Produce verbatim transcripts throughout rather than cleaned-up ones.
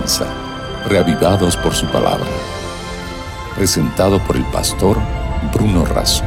comienza, reavivados por su palabra. Presentado por el pastor Bruno Razo.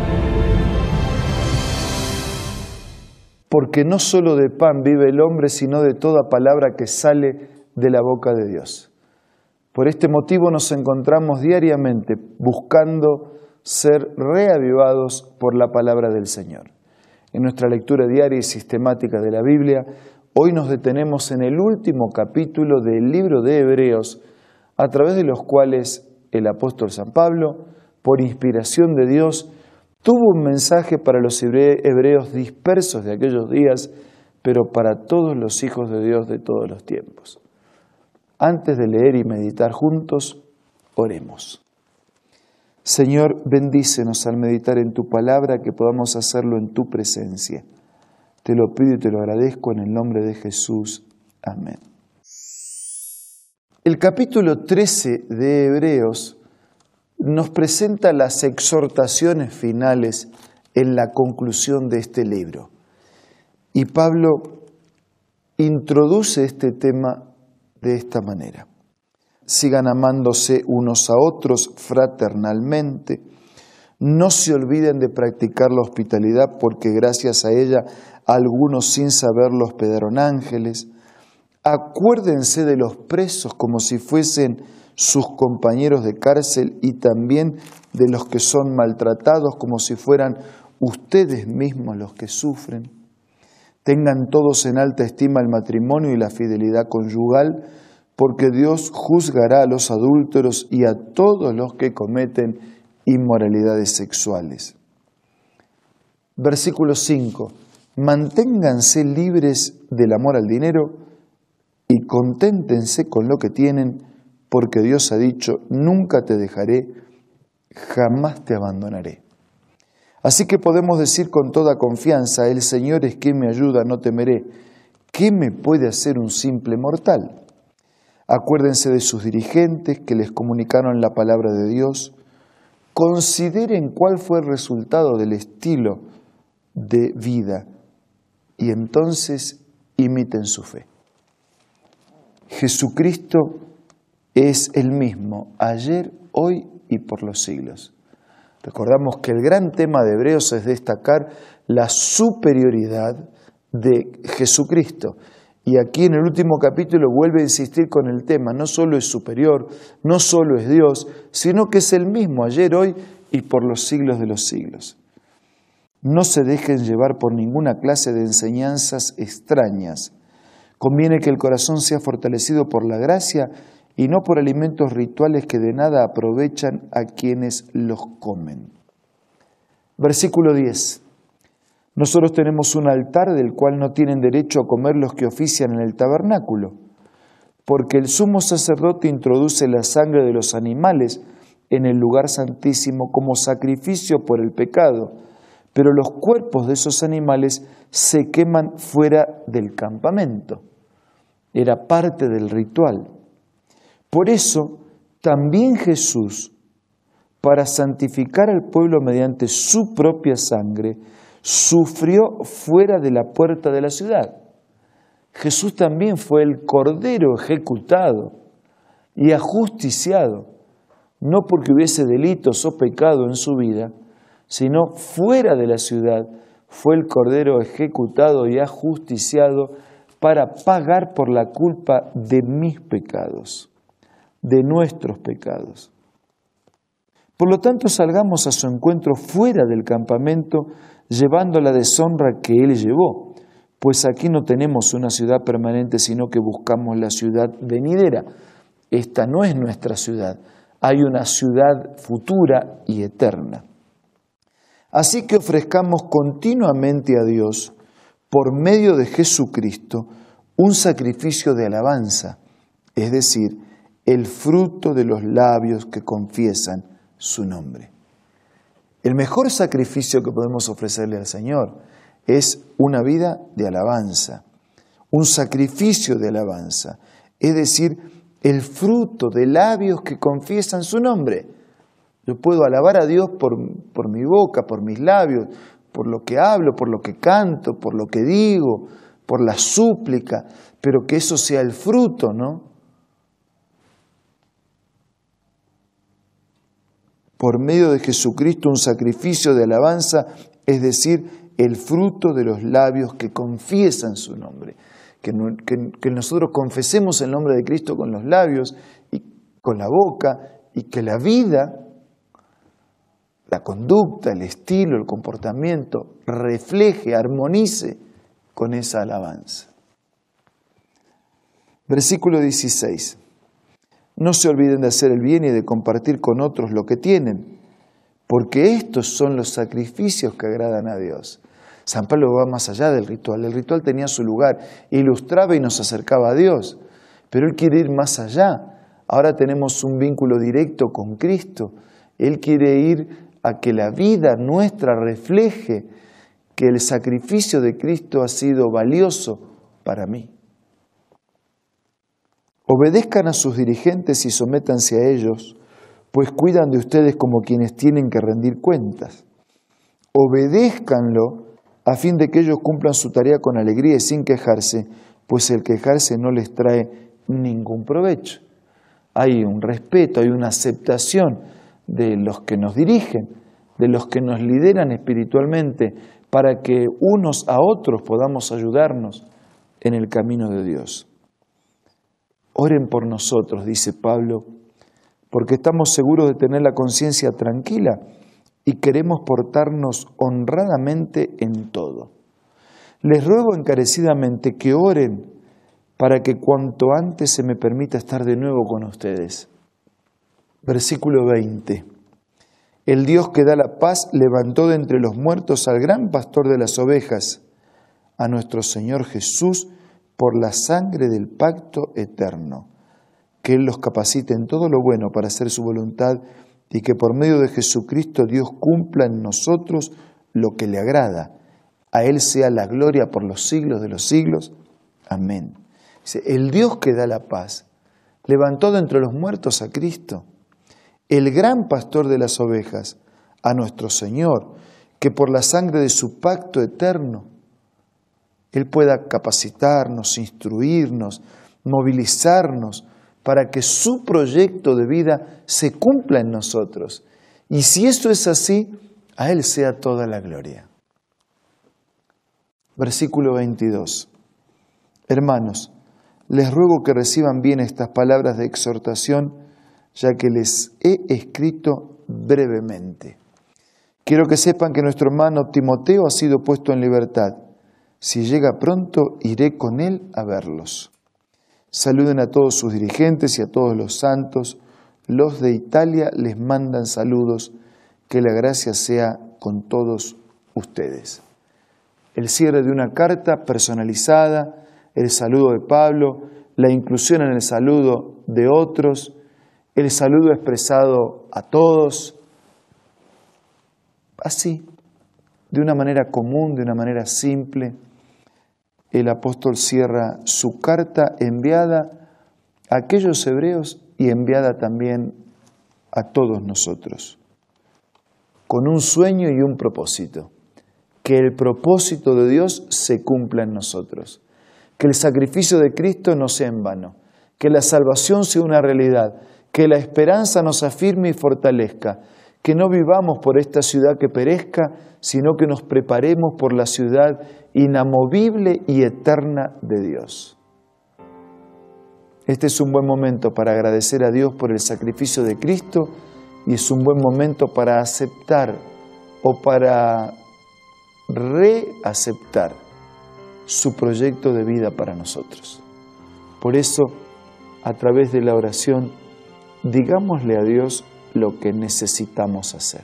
Porque no solo de pan vive el hombre, sino de toda palabra que sale de la boca de Dios. Por este motivo nos encontramos diariamente buscando ser reavivados por la palabra del Señor. En nuestra lectura diaria y sistemática de la Biblia, hoy nos detenemos en el último capítulo del libro de Hebreos, a través de los cuales el apóstol San Pablo, por inspiración de Dios, tuvo un mensaje para los hebreos dispersos de aquellos días, pero para todos los hijos de Dios de todos los tiempos. Antes de leer y meditar juntos, oremos. Señor, bendícenos al meditar en tu palabra, que podamos hacerlo en tu presencia. Te lo pido y te lo agradezco en el nombre de Jesús. Amén. El capítulo trece de Hebreos nos presenta las exhortaciones finales en la conclusión de este libro. Y Pablo introduce este tema de esta manera. Sigan amándose unos a otros fraternalmente. No se olviden de practicar la hospitalidad, porque gracias a ella algunos sin saberlo hospedaron ángeles. Acuérdense de los presos como si fuesen sus compañeros de cárcel, y también de los que son maltratados como si fueran ustedes mismos los que sufren. Tengan todos en alta estima el matrimonio y la fidelidad conyugal, porque Dios juzgará a los adúlteros y a todos los que cometen inmoralidades sexuales. Versículo cinco. Manténganse libres del amor al dinero y conténtense con lo que tienen, porque Dios ha dicho: nunca te dejaré, jamás te abandonaré. Así que podemos decir con toda confianza: el Señor es quien me ayuda, no temeré. ¿Qué me puede hacer un simple mortal? Acuérdense de sus dirigentes que les comunicaron la palabra de Dios. Consideren cuál fue el resultado del estilo de vida y entonces imiten su fe. Jesucristo es el mismo ayer, hoy y por los siglos. Recordamos que el gran tema de Hebreos es destacar la superioridad de Jesucristo. Y aquí en el último capítulo vuelve a insistir con el tema: no solo es superior, no solo es Dios, sino que es el mismo ayer, hoy y por los siglos de los siglos. No se dejen llevar por ninguna clase de enseñanzas extrañas. Conviene que el corazón sea fortalecido por la gracia y no por alimentos rituales que de nada aprovechan a quienes los comen. Versículo diez. Nosotros tenemos un altar del cual no tienen derecho a comer los que ofician en el tabernáculo, porque el sumo sacerdote introduce la sangre de los animales en el lugar santísimo como sacrificio por el pecado, pero los cuerpos de esos animales se queman fuera del campamento. Era parte del ritual. Por eso, también Jesús, para santificar al pueblo mediante su propia sangre, sufrió fuera de la puerta de la ciudad. Jesús también fue el cordero ejecutado y ajusticiado, no porque hubiese delitos o pecado en su vida, sino fuera de la ciudad fue el cordero ejecutado y ajusticiado para pagar por la culpa de mis pecados, de nuestros pecados. Por lo tanto, salgamos a su encuentro fuera del campamento, llevando la deshonra que Él llevó, pues aquí no tenemos una ciudad permanente, sino que buscamos la ciudad venidera. Esta no es nuestra ciudad, hay una ciudad futura y eterna. Así que ofrezcamos continuamente a Dios, por medio de Jesucristo, un sacrificio de alabanza, es decir, el fruto de los labios que confiesan su nombre. El mejor sacrificio que podemos ofrecerle al Señor es una vida de alabanza, un sacrificio de alabanza, es decir, el fruto de labios que confiesan su nombre. Yo puedo alabar a Dios por, por mi boca, por mis labios, por lo que hablo, por lo que canto, por lo que digo, por la súplica, pero que eso sea el fruto, ¿no? por medio de Jesucristo un sacrificio de alabanza, es decir, el fruto de los labios que confiesan su nombre. Que, que, que nosotros confesemos el nombre de Cristo con los labios y con la boca, y que la vida, la conducta, el estilo, el comportamiento, refleje, armonice con esa alabanza. Versículo dieciséis. No se olviden de hacer el bien y de compartir con otros lo que tienen, porque estos son los sacrificios que agradan a Dios. San Pablo va más allá del ritual. El ritual tenía su lugar, ilustraba y nos acercaba a Dios, pero Él quiere ir más allá. Ahora tenemos un vínculo directo con Cristo. Él quiere ir a que la vida nuestra refleje que el sacrificio de Cristo ha sido valioso para mí. Obedezcan a sus dirigentes y sométanse a ellos, pues cuidan de ustedes como quienes tienen que rendir cuentas. Obedézcanlo a fin de que ellos cumplan su tarea con alegría y sin quejarse, pues el quejarse no les trae ningún provecho. Hay un respeto, hay una aceptación de los que nos dirigen, de los que nos lideran espiritualmente, para que unos a otros podamos ayudarnos en el camino de Dios. Oren por nosotros, dice Pablo, porque estamos seguros de tener la conciencia tranquila y queremos portarnos honradamente en todo. Les ruego encarecidamente que oren para que cuanto antes se me permita estar de nuevo con ustedes. Versículo veinte. El Dios que da la paz levantó de entre los muertos al gran pastor de las ovejas, a nuestro Señor Jesús, por la sangre del pacto eterno. Que Él los capacite en todo lo bueno para hacer su voluntad y que por medio de Jesucristo Dios cumpla en nosotros lo que le agrada. A Él sea la gloria por los siglos de los siglos. Amén. Dice, el Dios que da la paz levantó de entre los muertos a Cristo, el gran pastor de las ovejas, a nuestro Señor, que por la sangre de su pacto eterno Él pueda capacitarnos, instruirnos, movilizarnos para que su proyecto de vida se cumpla en nosotros. Y si eso es así, a Él sea toda la gloria. Versículo veintidós. Hermanos, les ruego que reciban bien estas palabras de exhortación, ya que les he escrito brevemente. Quiero que sepan que nuestro hermano Timoteo ha sido puesto en libertad. Si llega pronto, iré con él a verlos. Saluden a todos sus dirigentes y a todos los santos. Los de Italia les mandan saludos. Que la gracia sea con todos ustedes. El cierre de una carta personalizada, el saludo de Pablo, la inclusión en el saludo de otros, el saludo expresado a todos. Así, de una manera común, de una manera simple, el apóstol cierra su carta enviada a aquellos hebreos y enviada también a todos nosotros, con un sueño y un propósito, que el propósito de Dios se cumpla en nosotros, que el sacrificio de Cristo no sea en vano, que la salvación sea una realidad, que la esperanza nos afirme y fortalezca, que no vivamos por esta ciudad que perezca, sino que nos preparemos por la ciudad inamovible y eterna de Dios. Este es un buen momento para agradecer a Dios por el sacrificio de Cristo y es un buen momento para aceptar o para reaceptar su proyecto de vida para nosotros. Por eso, a través de la oración, digámosle a Dios lo que necesitamos hacer.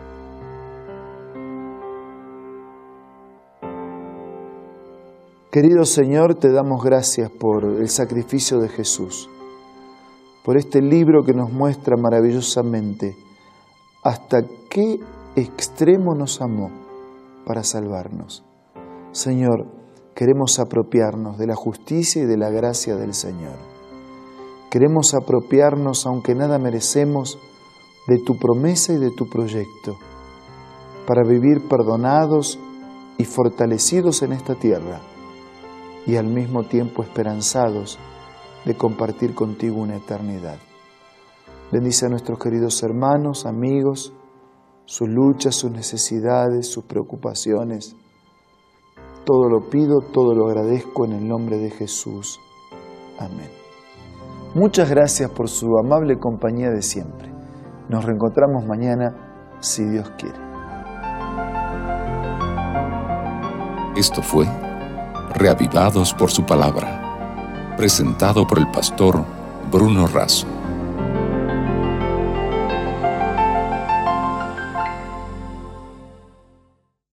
Querido Señor, te damos gracias por el sacrificio de Jesús, por este libro que nos muestra maravillosamente hasta qué extremo nos amó para salvarnos. Señor, queremos apropiarnos de la justicia y de la gracia del Señor. Queremos apropiarnos, aunque nada merecemos, de tu promesa y de tu proyecto, para vivir perdonados y fortalecidos en esta tierra, y al mismo tiempo esperanzados de compartir contigo una eternidad. Bendice a nuestros queridos hermanos, amigos, sus luchas, sus necesidades, sus preocupaciones. Todo lo pido, todo lo agradezco en el nombre de Jesús. Amén. Muchas gracias por su amable compañía de siempre. Nos reencontramos mañana, si Dios quiere. Esto fue Reavivados por su palabra, presentado por el pastor Bruno Razo.